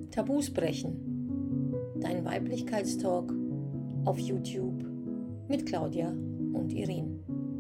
Tabus brechen. Dein Weiblichkeitstalk auf YouTube mit Claudia und Irene.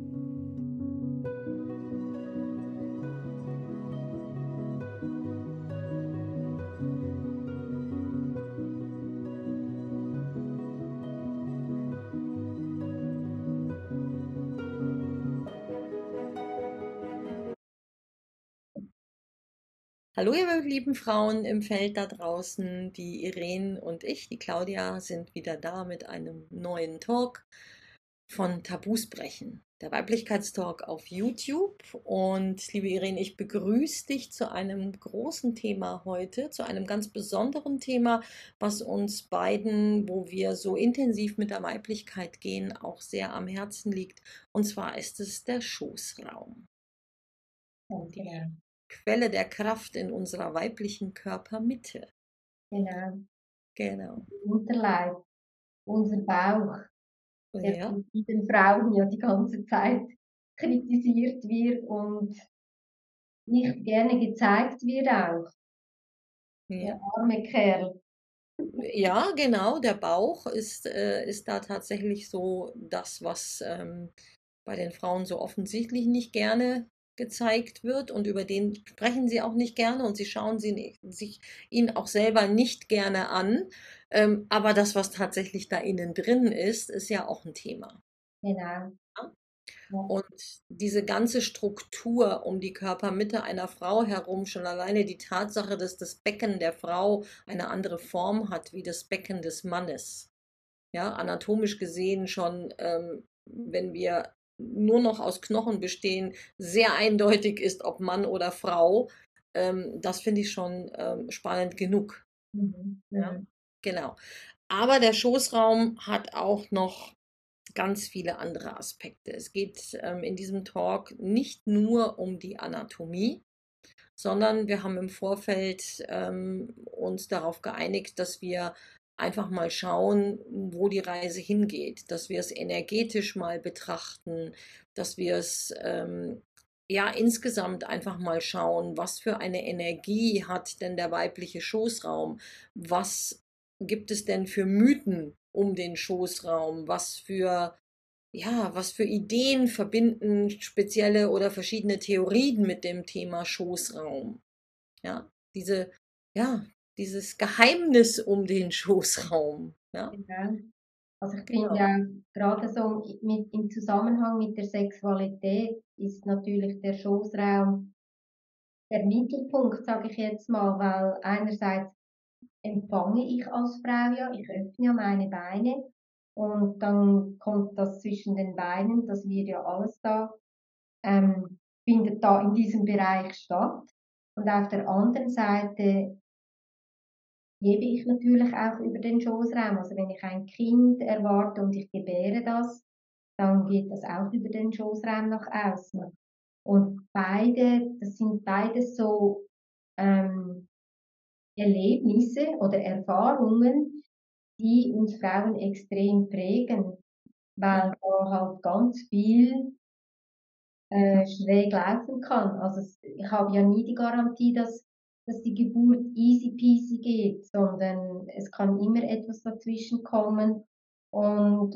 Hallo ihr lieben Frauen im Feld da draußen, die Irene und ich, die Claudia, sind wieder da mit einem neuen Talk von Tabus brechen, der Weiblichkeitstalk auf YouTube. Und liebe Irene, ich begrüße dich zu einem großen Thema heute, zu einem ganz besonderen Thema, was uns beiden, wo wir so intensiv mit der Weiblichkeit gehen, auch sehr am Herzen liegt. Und zwar ist es der Schoßraum. Genau. Quelle der Kraft in unserer weiblichen Körpermitte. Genau. Genau. Unterleib, unser Bauch, der Ja, von den Frauen ja die ganze Zeit kritisiert wird und nicht gerne gezeigt wird auch. Der ja. arme Kerl. Ja, genau. Der Bauch ist da tatsächlich so das, was bei den Frauen so offensichtlich nicht gerne gezeigt wird und über den sprechen sie auch nicht gerne und sie schauen sich ihn auch selber nicht gerne an. Aber das, was tatsächlich da innen drin ist ja auch ein Thema. Genau. Ja? Ja. Und diese ganze Struktur um die Körpermitte einer Frau herum, schon alleine die Tatsache, dass das Becken der Frau eine andere Form hat wie das Becken des Mannes. Ja, anatomisch gesehen schon, wenn wir nur noch aus Knochen bestehen, sehr eindeutig ist, ob Mann oder Frau. Das finde ich schon spannend genug. Mhm. Ja, Mhm. genau. Aber der Schoßraum hat auch noch ganz viele andere Aspekte. Es geht in diesem Talk nicht nur um die Anatomie, sondern wir haben im Vorfeld uns darauf geeinigt, dass wir einfach mal schauen, wo die Reise hingeht, dass wir es energetisch mal betrachten, dass wir es ja insgesamt einfach mal schauen, was für eine Energie hat denn der weibliche Schoßraum, was gibt es denn für Mythen um den Schoßraum, was für Ideen verbinden spezielle oder verschiedene Theorien mit dem Thema Schoßraum? Ja, diese, ja, dieses Geheimnis um den Schoßraum. Ja, Genau. Also ich finde genau. ja gerade so im Zusammenhang mit der Sexualität ist natürlich der Schoßraum der Mittelpunkt, sage ich jetzt mal, weil einerseits empfange ich als Frau ja, ich öffne ja meine Beine und dann kommt das zwischen den Beinen, das wird ja alles da, findet da in diesem Bereich statt. Und auf der anderen Seite gebe ich natürlich auch über den Schoßraum. Also wenn ich ein Kind erwarte und ich gebäre das, dann geht das auch über den Schoßraum nach außen. Und das sind beides so ähm, Erlebnisse oder Erfahrungen, die uns Frauen extrem prägen, weil Mhm. da halt ganz viel schräg laufen kann. Also ich habe ja nie die Garantie, dass die Geburt easy peasy geht, sondern es kann immer etwas dazwischen kommen und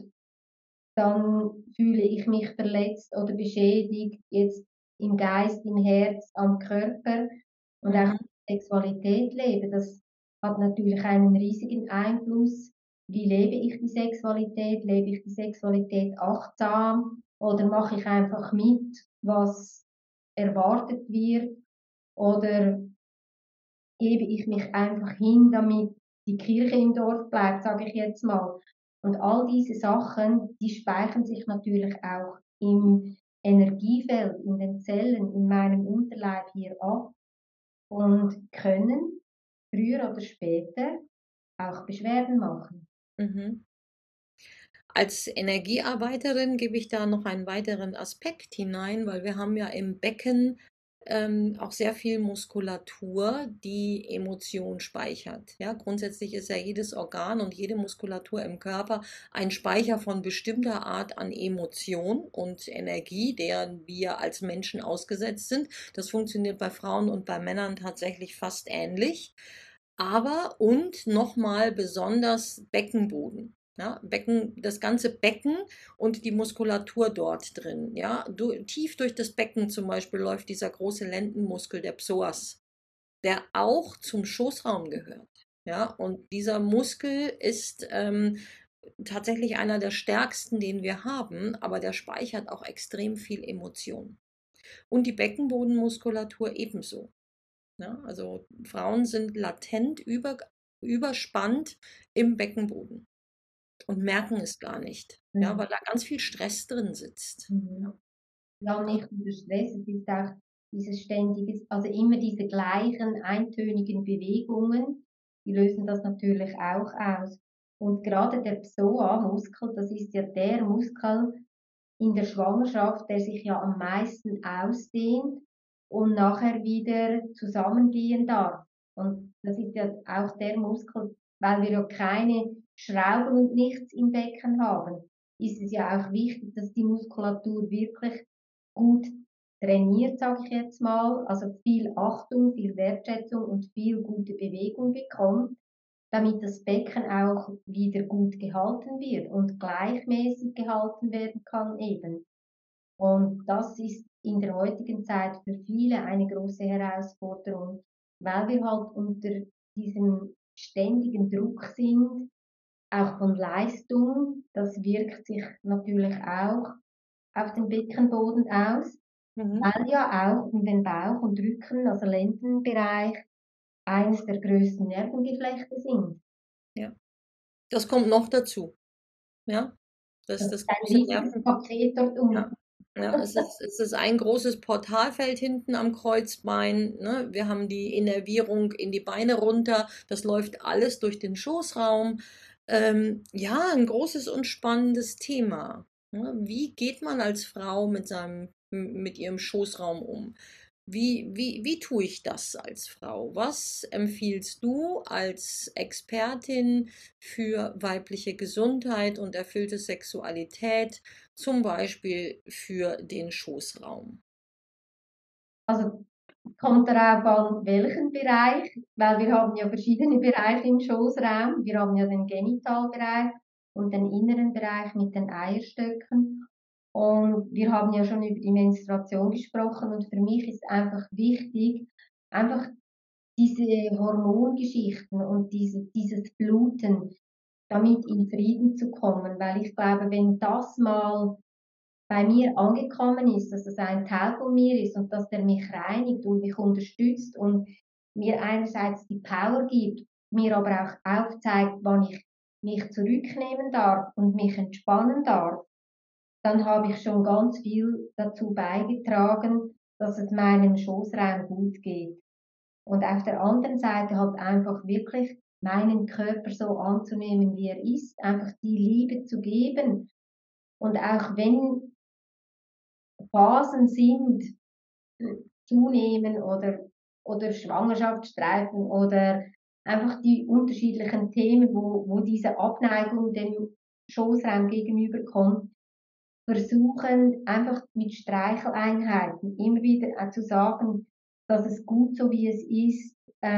dann fühle ich mich verletzt oder beschädigt, jetzt im Geist, im Herz, am Körper und auch Mhm. Sexualität lebe. Das hat natürlich einen riesigen Einfluss. Wie lebe ich die Sexualität? Lebe ich die Sexualität achtsam oder mache ich einfach mit, was erwartet wird? Oder gebe ich mich einfach hin, damit die Kirche im Dorf bleibt, sage ich jetzt mal. Und all diese Sachen, die speichern sich natürlich auch im Energiefeld, in den Zellen, in meinem Unterleib hier ab und können früher oder später auch Beschwerden machen. Mhm. Als Energiearbeiterin gebe ich da noch einen weiteren Aspekt hinein, weil wir haben ja im Becken auch sehr viel Muskulatur, die Emotion speichert. Ja, grundsätzlich ist ja jedes Organ und jede Muskulatur im Körper ein Speicher von bestimmter Art an Emotion und Energie, der wir als Menschen ausgesetzt sind. Das funktioniert bei Frauen und bei Männern tatsächlich fast ähnlich. aber und nochmal besonders Beckenboden. Ja, das ganze Becken und die Muskulatur dort drin. Ja, tief durch das Becken zum Beispiel läuft dieser große Lendenmuskel, der Psoas, der auch zum Schoßraum gehört. Ja, und dieser Muskel ist tatsächlich einer der stärksten, den wir haben, aber der speichert auch extrem viel Emotion. Und die Beckenbodenmuskulatur ebenso. Ja, also Frauen sind latent überspannt im Beckenboden und merken es gar nicht, ja, Mhm. weil da ganz viel Stress drin sitzt. Mhm. Ja, Ja, und nicht nur der Stress, es ist auch dieses ständige, also immer diese gleichen eintönigen Bewegungen, die lösen das natürlich auch aus. Und gerade der Psoas-Muskel, das ist ja der Muskel in der Schwangerschaft, der sich ja am meisten ausdehnt und nachher wieder zusammengehen darf. Und das ist ja auch der Muskel, weil wir ja keine Schrauben und nichts im Becken haben, ist es ja auch wichtig, dass die Muskulatur wirklich gut trainiert, sage ich jetzt mal, also viel Achtung, viel Wertschätzung und viel gute Bewegung bekommt, damit das Becken auch wieder gut gehalten wird und gleichmäßig gehalten werden kann eben. Und das ist in der heutigen Zeit für viele eine große Herausforderung, weil wir halt unter diesem ständigen Druck sind, auch von Leistung. Das wirkt sich natürlich auch auf den Beckenboden aus, mhm. weil ja auch in den Bauch und Rücken, also Lendenbereich, eines der größten Nervengeflechte sind. Ja. Das kommt noch dazu. Ja, Das ist das ein große riesiges Nerven. Paket dort Ja, unten. ja, es ist ein großes Portalfeld hinten am Kreuzbein. Ne? Wir haben die Innervierung in die Beine runter. Das läuft alles durch den Schoßraum. Ja, ein großes und spannendes Thema. Ne? Wie geht man als Frau mit ihrem Schoßraum um? Wie tue ich das als Frau? Was empfiehlst du als Expertin für weibliche Gesundheit und erfüllte Sexualität, zum Beispiel für den Schoßraum? Also kommt darauf an, welchen Bereich, weil wir haben ja verschiedene Bereiche im Schoßraum. Wir haben ja den Genitalbereich und den inneren Bereich mit den Eierstöcken. Und wir haben ja schon über die Menstruation gesprochen und für mich ist einfach wichtig, einfach diese Hormongeschichten und dieses Bluten, damit in Frieden zu kommen, weil ich glaube, wenn das mal bei mir angekommen ist, dass es ein Teil von mir ist und dass der mich reinigt und mich unterstützt und mir einerseits die Power gibt, mir aber auch aufzeigt, wann ich mich zurücknehmen darf und mich entspannen darf, dann habe ich schon ganz viel dazu beigetragen, dass es meinem Schoßraum gut geht. Und auf der anderen Seite halt einfach wirklich meinen Körper so anzunehmen, wie er ist, einfach die Liebe zu geben. Und auch wenn Phasen sind, zunehmen oder Schwangerschaftsstreifen oder einfach die unterschiedlichen Themen, wo diese Abneigung dem Schoßraum gegenüberkommt, versuchen einfach mit Streicheleinheiten immer wieder zu sagen, dass es gut so wie es ist,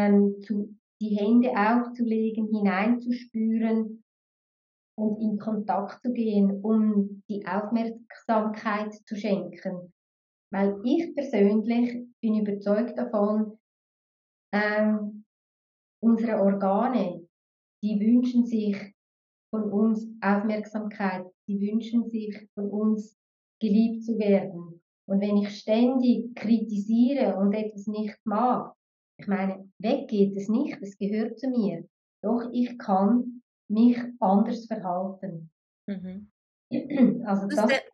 die Hände aufzulegen, hineinzuspüren und in Kontakt zu gehen, um die Aufmerksamkeit zu schenken. Weil ich persönlich bin überzeugt davon, ähm, unsere Organe, die wünschen sich von uns Aufmerksamkeit, die wünschen sich von uns geliebt zu werden. Und wenn ich ständig kritisiere und etwas nicht mag, ich meine, weg geht es nicht, es gehört zu mir. Doch ich kann mich anders verhalten. Mhm. Also Das ist das, sehr,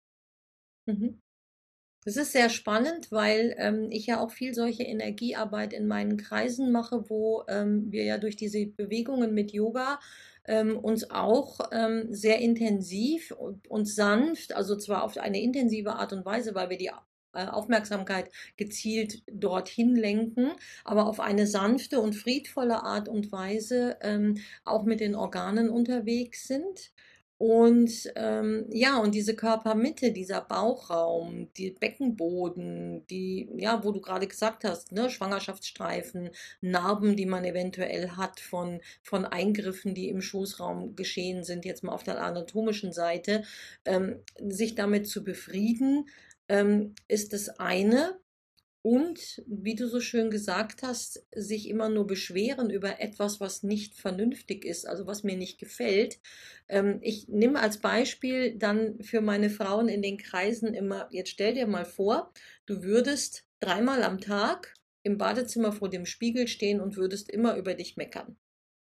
mhm. Das ist sehr spannend, weil ich ja auch viel solche Energiearbeit in meinen Kreisen mache, wo wir ja durch diese Bewegungen mit Yoga uns auch sehr intensiv und sanft, also zwar auf eine intensive Art und Weise, weil wir die Aufmerksamkeit gezielt dorthin lenken, aber auf eine sanfte und friedvolle Art und Weise auch mit den Organen unterwegs sind. Und ja, und diese Körpermitte, dieser Bauchraum, die Beckenboden, die, ja, wo du gerade gesagt hast, ne, Schwangerschaftsstreifen, Narben, die man eventuell hat von Eingriffen, die im Schoßraum geschehen sind, jetzt mal auf der anatomischen Seite, sich damit zu befrieden, ist das eine. Und wie du so schön gesagt hast, sich immer nur beschweren über etwas, was nicht vernünftig ist, also was mir nicht gefällt. Ich nehme als Beispiel dann für meine Frauen in den Kreisen immer, jetzt stell dir mal vor, du würdest dreimal am Tag im Badezimmer vor dem Spiegel stehen und würdest immer über dich meckern.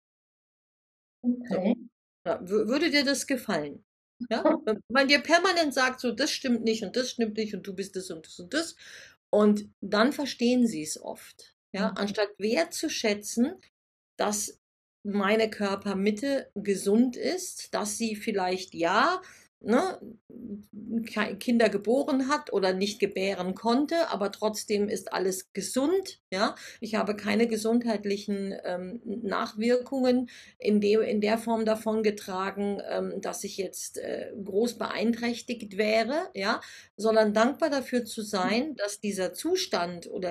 So, Okay. ja, würde dir das gefallen? Ja? Wenn man dir permanent sagt, so, das stimmt nicht und das stimmt nicht und du bist das und das und das. Und dann verstehen sie es oft. Ja? Mhm. Anstatt wertzuschätzen, dass meine Körpermitte gesund ist, dass sie vielleicht ja, ne, Kinder geboren hat oder nicht gebären konnte, aber trotzdem ist alles gesund. Ja, ich habe keine gesundheitlichen Nachwirkungen in der Form davon getragen, dass ich jetzt groß beeinträchtigt wäre, ja, sondern dankbar dafür zu sein, dass dieser Zustand oder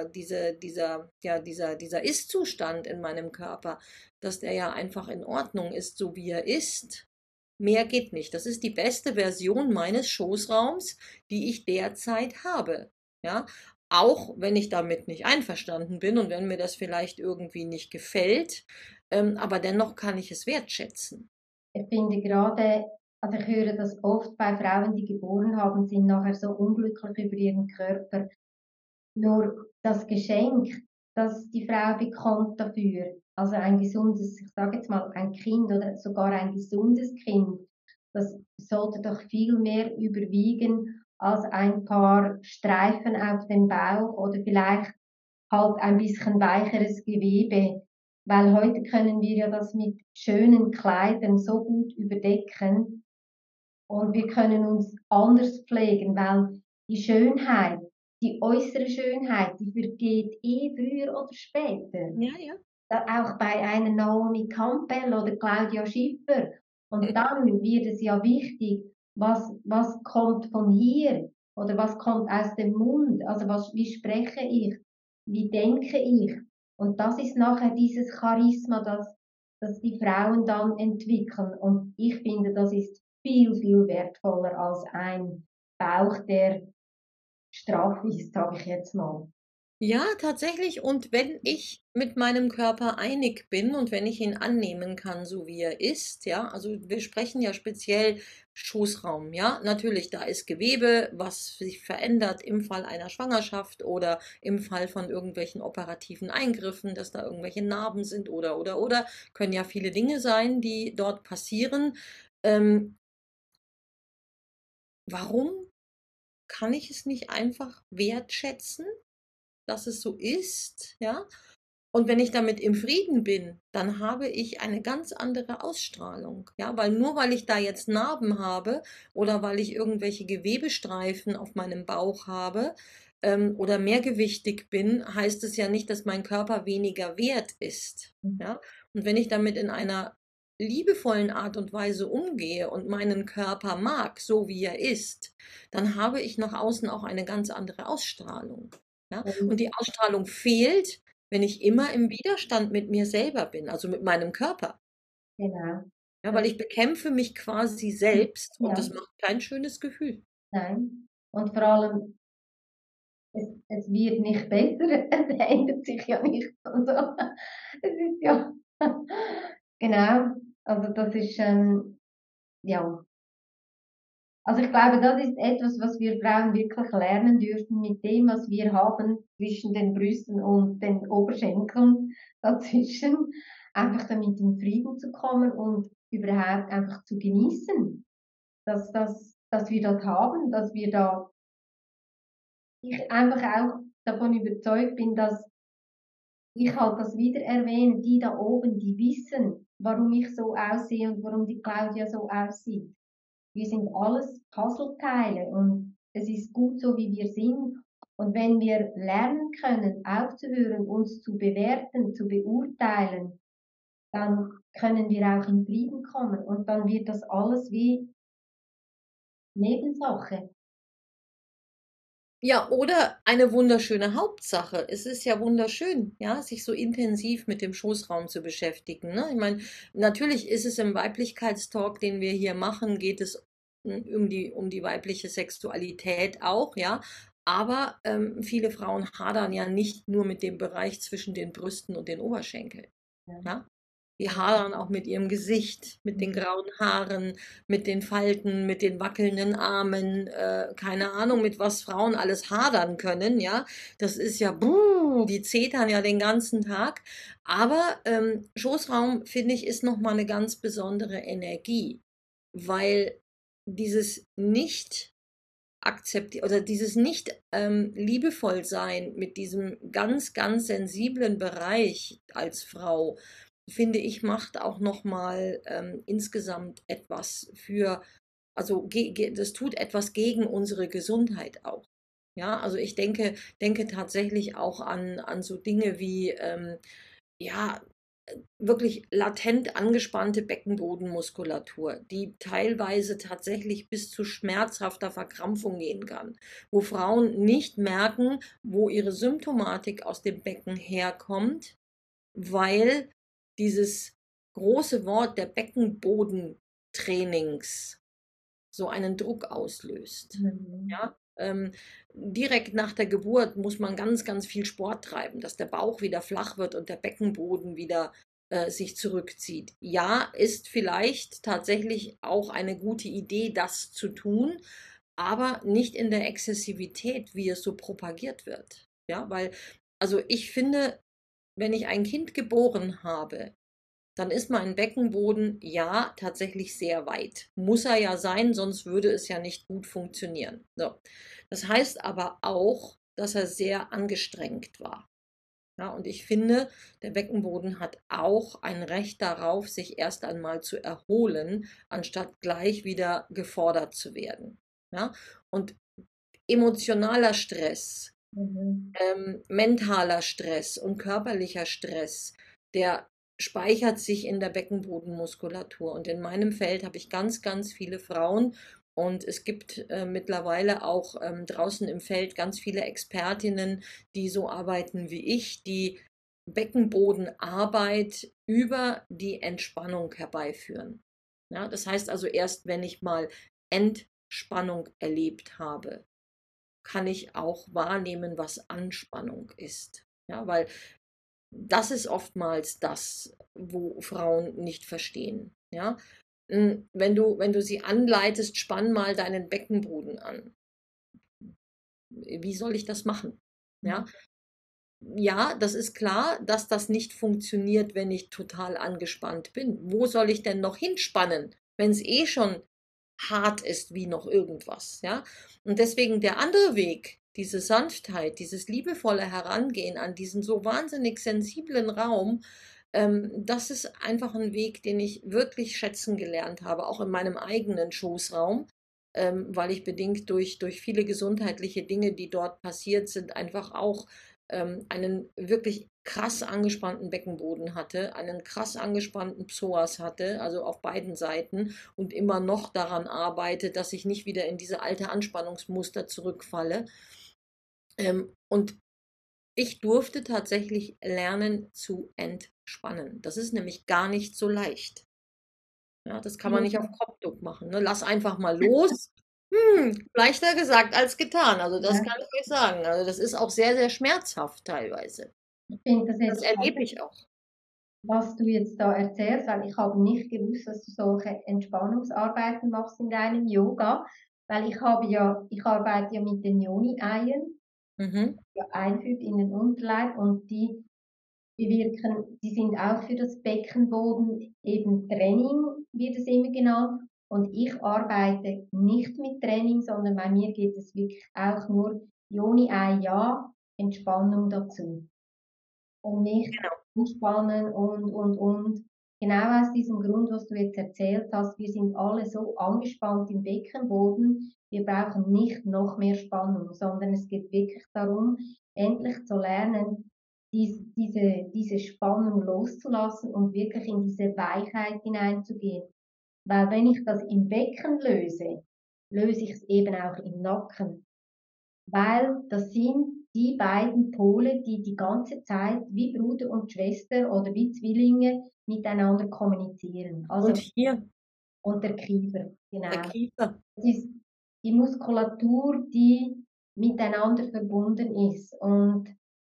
dieser Ist-Zustand in meinem Körper, dass der ja einfach in Ordnung ist, so wie er ist. Mehr geht nicht. Das ist die beste Version meines Schoßraums, die ich derzeit habe. Ja, auch wenn ich damit nicht einverstanden bin und wenn mir das vielleicht irgendwie nicht gefällt, aber dennoch kann ich es wertschätzen. Ich finde gerade, also ich höre das oft bei Frauen, die geboren haben, sind nachher so unglücklich über ihren Körper. Nur das Geschenk, das die Frau bekommt dafür, also ein gesundes, ich sage jetzt mal, ein Kind oder sogar ein gesundes Kind, das sollte doch viel mehr überwiegen als ein paar Streifen auf dem Bauch oder vielleicht halt ein bisschen weicheres Gewebe, weil heute können wir ja das mit schönen Kleidern so gut überdecken und wir können uns anders pflegen, weil die Schönheit, die äußere Schönheit, die vergeht eh früher oder später. Ja, ja. Auch bei einer Naomi Campbell oder Claudia Schiffer. Und dann wird es ja wichtig, was kommt von hier oder was kommt aus dem Mund, also wie spreche ich, wie denke ich. Und das ist nachher dieses Charisma, das die Frauen dann entwickeln. Und ich finde, das ist viel, viel wertvoller als ein Bauch, der straff ist, sage ich jetzt mal. Ja, tatsächlich. Und wenn ich mit meinem Körper einig bin und wenn ich ihn annehmen kann, so wie er ist, ja, also wir sprechen ja speziell Schoßraum, ja, natürlich, da ist Gewebe, was sich verändert im Fall einer Schwangerschaft oder im Fall von irgendwelchen operativen Eingriffen, dass da irgendwelche Narben sind oder, können ja viele Dinge sein, die dort passieren. Ähm, warum kann ich es nicht einfach wertschätzen, dass es so ist, ja? Und wenn ich damit im Frieden bin, dann habe ich eine ganz andere Ausstrahlung. Ja, weil nur weil ich da jetzt Narben habe oder weil ich irgendwelche Gewebestreifen auf meinem Bauch habe oder mehrgewichtig bin, heißt es ja nicht, dass mein Körper weniger wert ist. Ja, und wenn ich damit in einer liebevollen Art und Weise umgehe und meinen Körper mag, so wie er ist, dann habe ich nach außen auch eine ganz andere Ausstrahlung. Ja, und die Ausstrahlung fehlt, wenn ich immer im Widerstand mit mir selber bin, also mit meinem Körper. Genau. Ja, weil Das, ich bekämpfe mich quasi selbst und das ja. macht kein schönes Gefühl. Nein. Und vor allem, es wird nicht besser, es ändert sich ja nichts. Also, es ist ja, genau, also das ist, ja, also ich glaube, das ist etwas, was wir Frauen wirklich lernen dürfen mit dem, was wir haben zwischen den Brüsten und den Oberschenkeln dazwischen, einfach damit in Frieden zu kommen und überhaupt einfach zu genießen, dass wir das haben, dass wir da ich einfach auch davon überzeugt bin, dass ich halt das wieder erwähne, die da oben, die wissen, warum ich so aussehe und warum die Claudia so aussieht. Wir sind alles Puzzleteile und es ist gut so, wie wir sind. Und wenn wir lernen können, aufzuhören, uns zu bewerten, zu beurteilen, dann können wir auch in Frieden kommen und dann wird das alles wie Nebensache. Ja, oder eine wunderschöne Hauptsache. Es ist ja wunderschön, ja, sich so intensiv mit dem Schoßraum zu beschäftigen, ne? Ich meine, natürlich ist es im Weiblichkeitstalk, den wir hier machen, geht es um die weibliche Sexualität auch, ja. Aber viele Frauen hadern ja nicht nur mit dem Bereich zwischen den Brüsten und den Oberschenkeln, Ja. ja. Die hadern auch mit ihrem Gesicht, mit den Mhm. grauen Haaren, mit den Falten, mit den wackelnden Armen, keine Ahnung, mit was Frauen alles hadern können, ja. Das ist ja, buh, die zetern ja den ganzen Tag. Aber Schoßraum, finde ich, ist nochmal eine ganz besondere Energie, weil dieses nicht akzeptieren oder dieses nicht liebevoll sein mit diesem ganz, ganz sensiblen Bereich als Frau, finde ich, macht auch nochmal insgesamt etwas für, also das tut etwas gegen unsere Gesundheit auch. Ja, also ich denke tatsächlich auch an so Dinge wie, ja, wirklich latent angespannte Beckenbodenmuskulatur, die teilweise tatsächlich bis zu schmerzhafter Verkrampfung gehen kann, wo Frauen nicht merken, wo ihre Symptomatik aus dem Becken herkommt, weil dieses große Wort der Beckenbodentrainings so einen Druck auslöst. Mhm. Ja, direkt nach der Geburt muss man ganz, ganz viel Sport treiben, dass der Bauch wieder flach wird und der Beckenboden wieder sich zurückzieht. Ja, ist vielleicht tatsächlich auch eine gute Idee, das zu tun, aber nicht in der Exzessivität, wie es so propagiert wird. Ja, weil, also ich finde, wenn ich ein Kind geboren habe, dann ist mein Beckenboden ja tatsächlich sehr weit. Muss er ja sein, sonst würde es ja nicht gut funktionieren. So. Das heißt aber auch, dass er sehr angestrengt war. Ja, und ich finde, der Beckenboden hat auch ein Recht darauf, sich erst einmal zu erholen, anstatt gleich wieder gefordert zu werden. Ja, und emotionaler Stress, Mhm. mentaler Stress und körperlicher Stress, der speichert sich in der Beckenbodenmuskulatur. Und in meinem Feld habe ich ganz, ganz viele Frauen. Und es gibt mittlerweile auch draußen im Feld ganz viele Expertinnen, die so arbeiten wie ich, die Beckenbodenarbeit über die Entspannung herbeiführen. Ja, das heißt also erst, wenn ich mal Entspannung erlebt habe, kann ich auch wahrnehmen, was Anspannung ist. Ja, weil das ist oftmals das, wo Frauen nicht verstehen. Ja, wenn du sie anleitest, spann mal deinen Beckenboden an. Wie soll ich das machen? Ja, ja, das ist klar, dass das nicht funktioniert, wenn ich total angespannt bin. Wo soll ich denn noch hinspannen, wenn es eh schon hart ist wie noch irgendwas, ja? Und deswegen der andere Weg, diese Sanftheit, dieses liebevolle Herangehen an diesen so wahnsinnig sensiblen Raum, das ist einfach ein Weg, den ich wirklich schätzen gelernt habe, auch in meinem eigenen Schoßraum, weil ich bedingt durch viele gesundheitliche Dinge, die dort passiert sind, einfach auch einen wirklich krass angespannten Beckenboden hatte, einen krass angespannten Psoas hatte, also auf beiden Seiten und immer noch daran arbeitet, dass ich nicht wieder in diese alte Anspannungsmuster zurückfalle. Und ich durfte tatsächlich lernen zu entspannen. Das ist nämlich gar nicht so leicht. Ja, das kann man nicht auf Mhm. Knopfdruck machen. Ne? Lass einfach mal los. Leichter gesagt als getan. Also das Ja, kann ich euch sagen. Also das ist auch sehr, sehr schmerzhaft teilweise. ich finde das Das jetzt erlebe spannend, ich auch. was du jetzt da erzählst, weil ich habe nicht gewusst, dass du solche Entspannungsarbeiten machst in deinem Yoga, weil ich arbeite ja mit den Yoni-Eiern, Mhm. ja einführt in den Unterleib und die sind auch für das Beckenboden eben Training, wird es immer genannt. Und ich arbeite nicht mit Training, sondern bei mir geht es wirklich auch nur Yoni-Ei, ja, Entspannung dazu. Und nicht entspannen und. Genau aus diesem Grund, was du jetzt erzählt hast, wir sind alle so angespannt im Beckenboden, wir brauchen nicht noch mehr Spannung, sondern es geht wirklich darum, endlich zu lernen, diese Spannung loszulassen und wirklich in diese Weichheit hineinzugehen. Weil wenn ich das im Becken löse ich es eben auch im Nacken. Weil das sind die beiden Pole, die die ganze Zeit wie Bruder und Schwester oder wie Zwillinge miteinander kommunizieren. Und Also, hier und der Kiefer, der genau. Kiefer. Das ist die Muskulatur, die miteinander verbunden ist. Und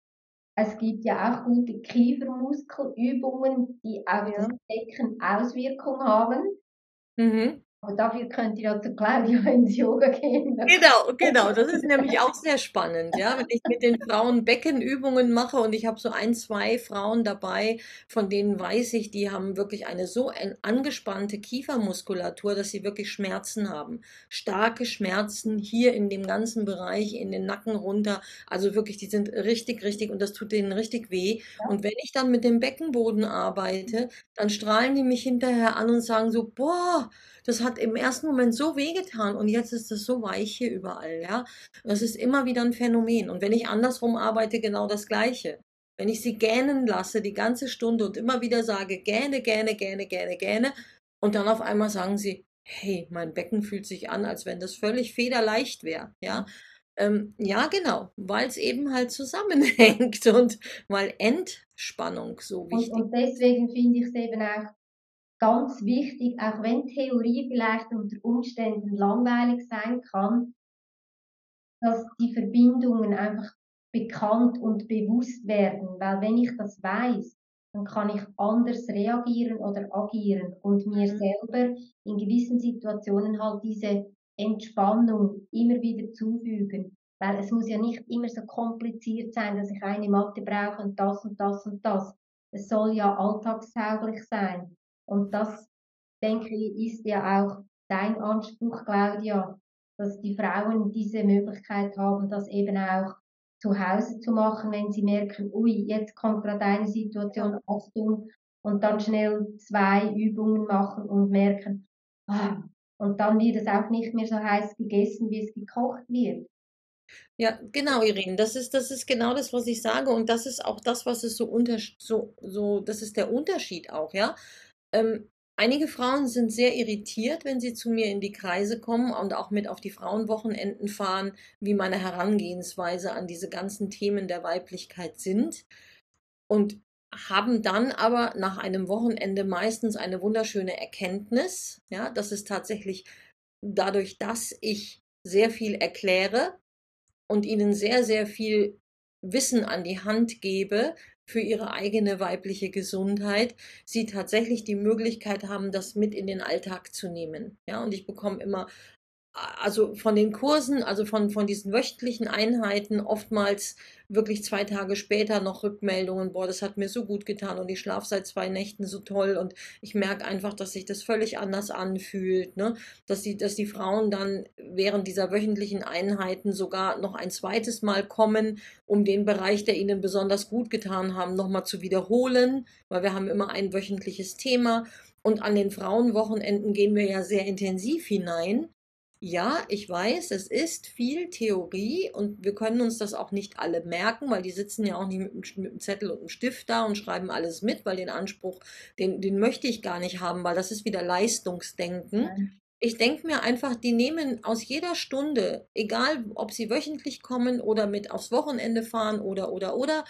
es gibt ja auch gute Kiefermuskelübungen, die auf das Ja. Becken Auswirkung haben. Mhm. Und dafür könnt ihr ja zu Claudia ins Yoga gehen. Genau, genau. Das ist nämlich auch sehr spannend, ja, wenn ich mit den Frauen Beckenübungen mache und ich habe so ein, zwei Frauen dabei, von denen weiß ich, die haben wirklich eine so angespannte Kiefermuskulatur, dass sie wirklich Schmerzen haben. Starke Schmerzen hier in dem ganzen Bereich, in den Nacken runter. Also wirklich, die sind richtig, richtig und das tut denen richtig weh. Und wenn ich dann mit dem Beckenboden arbeite, dann strahlen die mich hinterher an und sagen so, boah, das hat im ersten Moment so wehgetan und jetzt ist es so weich hier überall, ja. Das ist immer wieder ein Phänomen. Und wenn ich andersrum arbeite, genau das Gleiche. Wenn ich sie gähnen lasse die ganze Stunde und immer wieder sage, gähne, gähne, gähne, gähne, gähne, und dann auf einmal sagen sie, hey, mein Becken fühlt sich an, als wenn das völlig federleicht wäre, ja. Ja, genau, weil es eben halt zusammenhängt und weil Entspannung so wichtig Und ist. deswegen finde ich es eben auch ganz wichtig, auch wenn Theorie vielleicht unter Umständen langweilig sein kann, dass die Verbindungen einfach bekannt und bewusst werden. Weil wenn ich das weiß, dann kann ich anders reagieren oder agieren und mir Mhm. selber in gewissen Situationen halt diese Entspannung immer wieder zufügen. Weil es muss ja nicht immer so kompliziert sein, dass ich eine Matte brauche und das und das und das. Es soll ja alltagstauglich sein. Und das, denke ich, ist ja auch dein Anspruch, Claudia, dass die Frauen diese Möglichkeit haben, das eben auch zu Hause zu machen, wenn sie merken, ui, jetzt kommt gerade eine Ja. Situation, Achtung, und dann schnell 2 Übungen machen und merken, ah, und dann wird es auch nicht mehr so heiß gegessen, wie es gekocht wird. Ja, genau, Irene. Das ist genau das, was ich sage. Und das ist auch das, was es das ist der Unterschied auch, ja. Einige Frauen sind sehr irritiert, wenn sie zu mir in die Kreise kommen und auch mit auf die Frauenwochenenden fahren, wie meine Herangehensweise an diese ganzen Themen der Weiblichkeit sind. Und haben dann aber nach einem Wochenende meistens eine wunderschöne Erkenntnis, ja, dass es tatsächlich dadurch, dass ich sehr viel erkläre, und ihnen sehr, sehr viel Wissen an die Hand gebe für ihre eigene weibliche Gesundheit, sie tatsächlich die Möglichkeit haben, das mit in den Alltag zu nehmen. Ja, und ich bekomme immer also von den Kursen, also von diesen wöchentlichen Einheiten, oftmals wirklich 2 Tage später noch Rückmeldungen, boah, das hat mir so gut getan und ich schlafe seit 2 Nächten so toll und ich merke einfach, dass sich das völlig anders anfühlt, ne? Dass die Frauen dann während dieser wöchentlichen Einheiten sogar noch ein zweites Mal kommen, um den Bereich, der ihnen besonders gut getan haben, nochmal zu wiederholen, weil wir haben immer ein wöchentliches Thema und an den Frauenwochenenden gehen wir ja sehr intensiv hinein. Ja, ich weiß, es ist viel Theorie und wir können uns das auch nicht alle merken, weil die sitzen ja auch nicht mit dem Zettel und einem Stift da und schreiben alles mit, weil den Anspruch, den möchte ich gar nicht haben, weil das ist wieder Leistungsdenken. Ich denke mir einfach, die nehmen aus jeder Stunde, egal ob sie wöchentlich kommen oder mit aufs Wochenende fahren oder,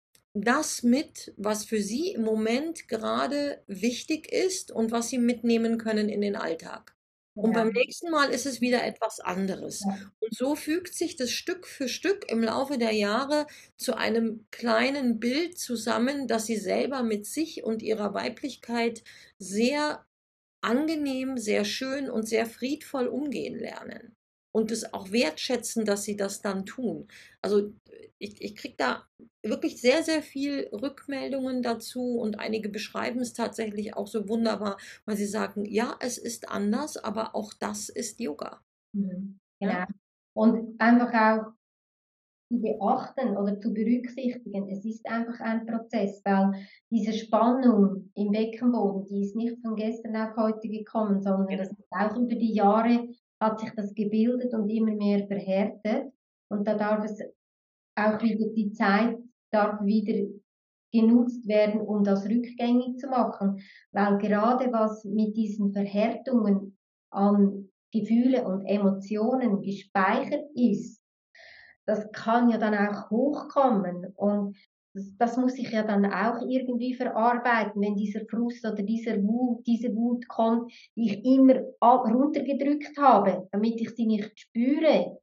das mit, was für sie im Moment gerade wichtig ist und was sie mitnehmen können in den Alltag. Und beim Genau. nächsten Mal ist es wieder etwas anderes. Ja. Und so fügt sich das Stück für Stück im Laufe der Jahre zu einem kleinen Bild zusammen, dass sie selber mit sich und ihrer Weiblichkeit sehr angenehm, sehr schön und sehr friedvoll umgehen lernen. Und es auch wertschätzen, dass sie das dann tun. Also ich kriege da wirklich sehr, sehr viel Rückmeldungen dazu und einige beschreiben es tatsächlich auch so wunderbar, weil sie sagen, ja, es ist anders, aber auch das ist Yoga. Mhm. Ja, Genau. Und einfach auch zu beachten oder zu berücksichtigen. Es ist einfach ein Prozess, weil diese Spannung im Beckenboden, die ist nicht von gestern auf heute gekommen, sondern das ist auch über die Jahre hat sich das gebildet und immer mehr verhärtet. Und da darf es auch wieder die Zeit darf wieder genutzt werden, um das rückgängig zu machen. Weil gerade was mit diesen Verhärtungen an Gefühle und Emotionen gespeichert ist, das kann ja dann auch hochkommen und das muss ich ja dann auch irgendwie verarbeiten, wenn dieser Frust oder diese Wut kommt, die ich immer runtergedrückt habe, damit ich sie nicht spüre.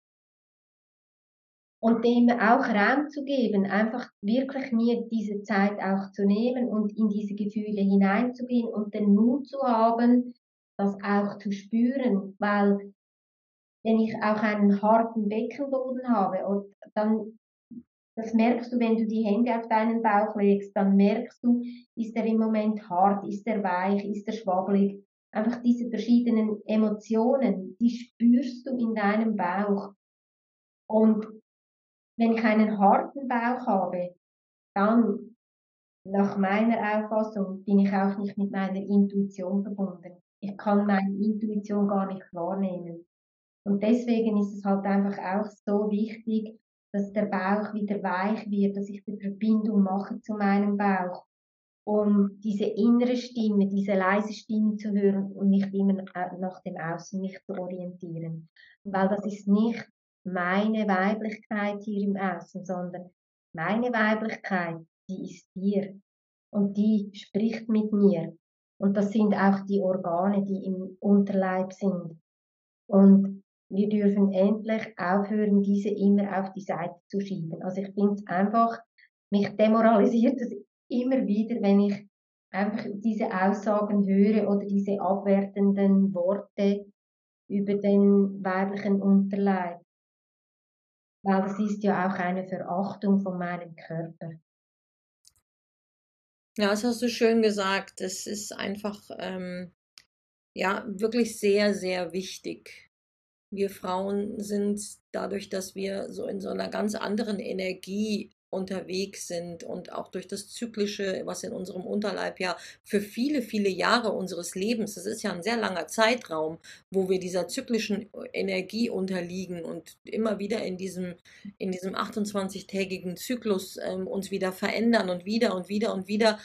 Und dem auch Raum zu geben, einfach wirklich mir diese Zeit auch zu nehmen und in diese Gefühle hineinzugehen und den Mut zu haben, das auch zu spüren, weil wenn ich auch einen harten Beckenboden habe und dann das merkst du, wenn du die Hände auf deinen Bauch legst, dann merkst du, ist er im Moment hart, ist er weich, ist er schwabbelig. Einfach diese verschiedenen Emotionen, die spürst du in deinem Bauch. Und wenn ich einen harten Bauch habe, dann, nach meiner Auffassung, bin ich auch nicht mit meiner Intuition verbunden. Ich kann meine Intuition gar nicht wahrnehmen. Und deswegen ist es halt einfach auch so wichtig, dass der Bauch wieder weich wird, dass ich die Verbindung mache zu meinem Bauch, um diese innere Stimme, diese leise Stimme zu hören und nicht immer nach dem Außen mich zu orientieren. Weil das ist nicht meine Weiblichkeit hier im Außen, sondern meine Weiblichkeit, die ist hier und die spricht mit mir. Und das sind auch die Organe, die im Unterleib sind. Und wir dürfen endlich aufhören, diese immer auf die Seite zu schieben. Also ich finde es einfach, mich demoralisiert es immer wieder, wenn ich einfach diese Aussagen höre oder diese abwertenden Worte über den weiblichen Unterleib. Weil das ist ja auch eine Verachtung von meinem Körper. Ja, das hast du schön gesagt. Das ist einfach, ja, wirklich sehr, sehr wichtig. Wir Frauen sind dadurch, dass wir so in so einer ganz anderen Energie unterwegs sind und auch durch das Zyklische, was in unserem Unterleib ja für viele, viele Jahre unseres Lebens, das ist ja ein sehr langer Zeitraum, wo wir dieser zyklischen Energie unterliegen und immer wieder in diesem 28-tägigen Zyklus uns wieder verändern und wieder und wieder und wieder.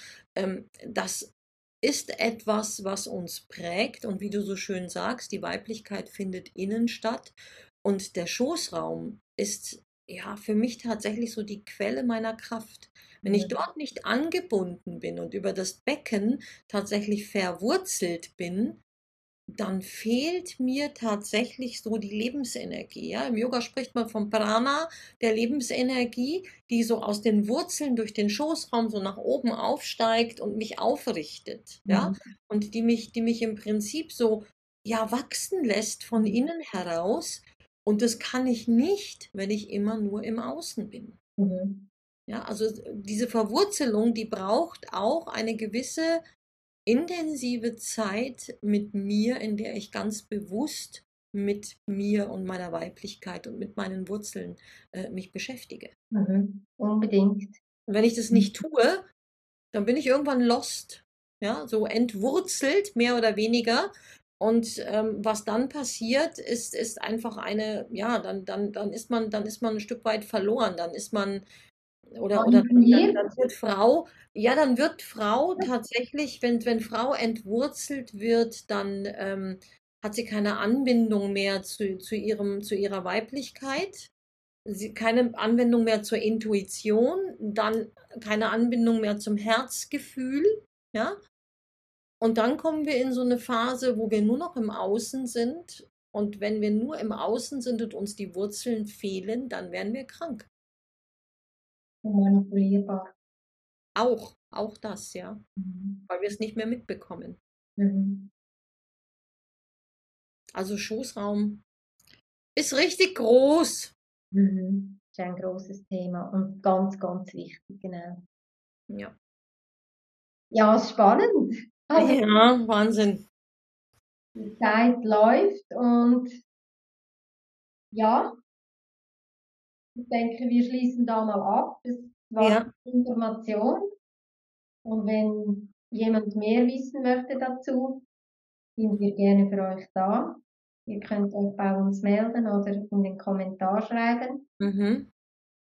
Das ist etwas, was uns prägt und wie du so schön sagst, die Weiblichkeit findet innen statt und der Schoßraum ist ja für mich tatsächlich so die Quelle meiner Kraft. Wenn ich Mhm. dort nicht angebunden bin und über das Becken tatsächlich verwurzelt bin, dann fehlt mir tatsächlich so die Lebensenergie. Ja? Im Yoga spricht man vom Prana, der Lebensenergie, die so aus den Wurzeln durch den Schoßraum so nach oben aufsteigt und mich aufrichtet. Ja? Mhm. Und die mich im Prinzip so ja, wachsen lässt von innen heraus. Und das kann ich nicht, wenn ich immer nur im Außen bin. Mhm. Ja, also diese Verwurzelung, die braucht auch eine gewisse intensive Zeit mit mir, in der ich ganz bewusst mit mir und meiner Weiblichkeit und mit meinen Wurzeln mich beschäftige. Mhm. Unbedingt. Und wenn ich das Mhm. nicht tue, dann bin ich irgendwann lost, ja, so entwurzelt, mehr oder weniger. Und was dann passiert, ist einfach eine, ja, dann ist man ein Stück weit verloren. Dann ist man Manipuliert. dann wird Frau, ja, dann wird Frau tatsächlich, wenn Frau entwurzelt wird, dann hat sie keine Anbindung mehr zu ihrer Weiblichkeit, keine Anbindung mehr zur Intuition, dann keine Anbindung mehr zum Herzgefühl, ja. Und dann kommen wir in so eine Phase, wo wir nur noch im Außen sind. Und wenn wir nur im Außen sind und uns die Wurzeln fehlen, dann werden wir krank. Manipulierbar. Auch das, ja. Mhm. Weil wir es nicht mehr mitbekommen. Mhm. Also Schoßraum ist richtig groß. Mhm. Das ist ein großes Thema und ganz, ganz wichtig, genau. Ja. Ja, spannend. Also Ja, Wahnsinn. die Zeit läuft und ja, ich denke, wir schließen da mal ab. Das war Ja. Information und wenn jemand mehr wissen möchte dazu, sind wir gerne für euch da. Ihr könnt euch bei uns melden oder in den Kommentar schreiben. Mhm.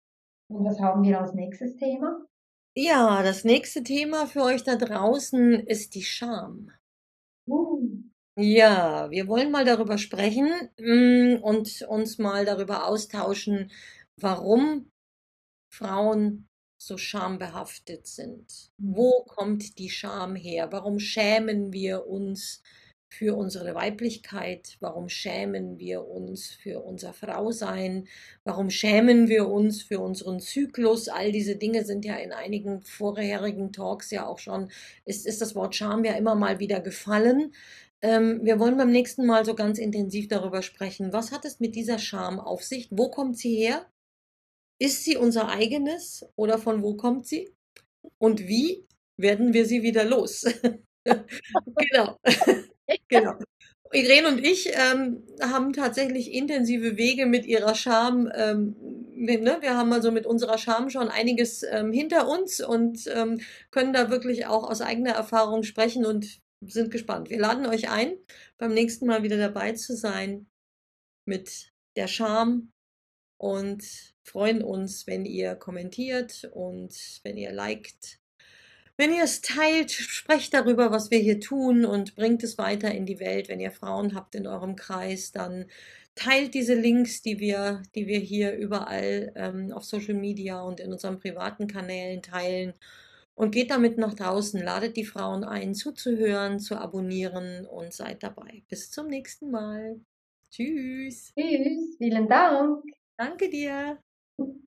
Und was haben wir als nächstes Thema? Ja, das nächste Thema für euch da draußen ist die Scham. Uh, Ja, wir wollen mal darüber sprechen, und uns mal darüber austauschen, warum Frauen so schambehaftet sind. Wo kommt die Scham her? Warum schämen wir uns für unsere Weiblichkeit? Warum schämen wir uns für unser Frausein? Warum schämen wir uns für unseren Zyklus? All diese Dinge sind ja in einigen vorherigen Talks ja auch schon, ist das Wort Scham ja immer mal wieder gefallen. Wir wollen beim nächsten Mal so ganz intensiv darüber sprechen. Was hat es mit dieser Scham auf sich? Wo kommt sie her? Ist sie unser eigenes oder von wo kommt sie? Und wie werden wir sie wieder los? Genau, genau. Irene und ich haben tatsächlich intensive Wege mit ihrer Scham. Wir haben also mit unserer Scham schon einiges hinter uns und können da wirklich auch aus eigener Erfahrung sprechen und sind gespannt. Wir laden euch ein, beim nächsten Mal wieder dabei zu sein mit der Scham und freuen uns, wenn ihr kommentiert und wenn ihr liked. Wenn ihr es teilt, sprecht darüber, was wir hier tun und bringt es weiter in die Welt. Wenn ihr Frauen habt in eurem Kreis, dann teilt diese Links, die wir hier überall auf Social Media und in unseren privaten Kanälen teilen. Und geht damit nach draußen, ladet die Frauen ein, zuzuhören, zu abonnieren und seid dabei. Bis zum nächsten Mal. Tschüss. tschüss, vielen Dank. Danke dir.